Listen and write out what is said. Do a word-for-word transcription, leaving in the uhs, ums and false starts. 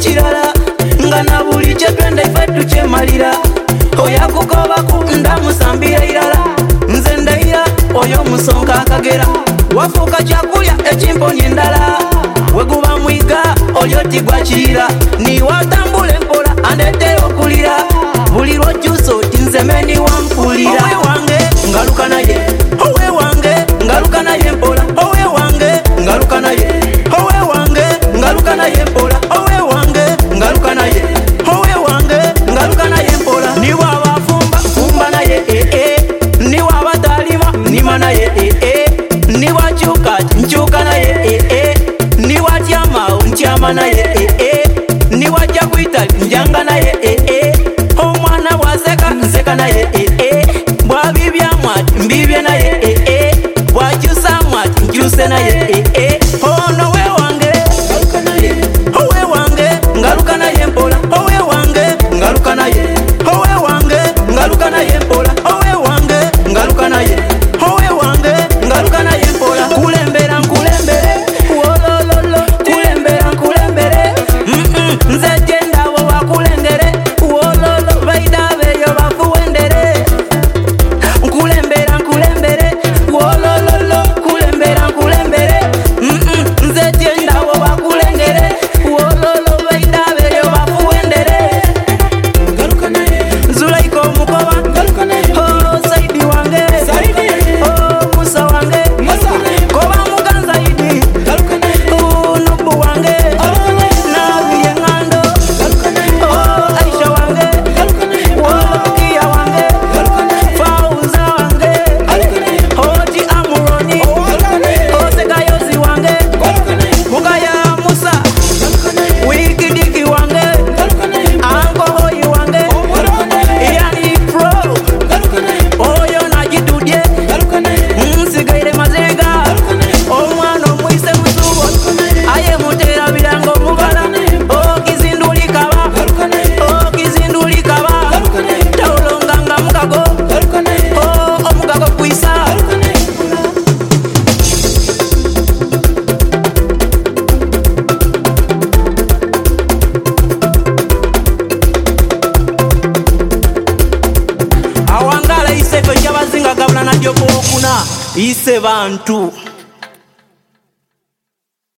kirala nga na buli kye twenda ife tukyemalira oyakukoba ku ndamusambira irala nze ndayira oyo musonga akagera wafuuka kyakulya ekimponya endala weguba mwiga oyo tigwa kirira niwatambula empola andetera okulira buli lwojjusa oti nze meni wampulira owe wange ngaluka naye owe wange ngaluka naye empola owe wange ngaluka naye owe wange ngaluka naye empola owe wange ngaluka naye owe wange ngaluka naye empola niwaba fumba fumba naye eh eh niwaba talima nima naye eh eh niwakyuka nkyuka naye eh eh niwatyama ntyama naye eh eh niwajja kwita njanga naye eh eh omwana bwaseka nseka naye eh eh bwabibyamu ati mbibye naye eh eh bwakyusamu ati nkyuse naye eh eh ono we wange owe wange ngaluka naye mpola owe wange ngaluka naye owe wange ngaluka naye mpola owe wange ngaluka naye owe wange ngaluka naye mpola kulembera nkulembere wolololo kulembera nkulembere nze genda abo bakulengere wololo baidabeyo bafuwendere nkulembera nkulembere wolololo kulembera nkulembere nze genda abo bakulengere wololo baidabeyo bafuwendere Zulaika omukoba oh Saidi wange oh Musa wange koba muganza idi oh Nubu wange Nabi Engando oh Aisha wange oh Kia wange Fauza wange oh Ti Amuroni oh Segayozi wange Mugaya Musa Wikidiki wange Anko Hoi wange Yani Pro oyo najidudye nsigaire mazega omwana omwise musubo aye mutera birango mubala okizindulikaba okizindulikaba tolonganga mukago omukago kwisa awangala isefe kyabazinga gabula nadyo kwokuna ise bantu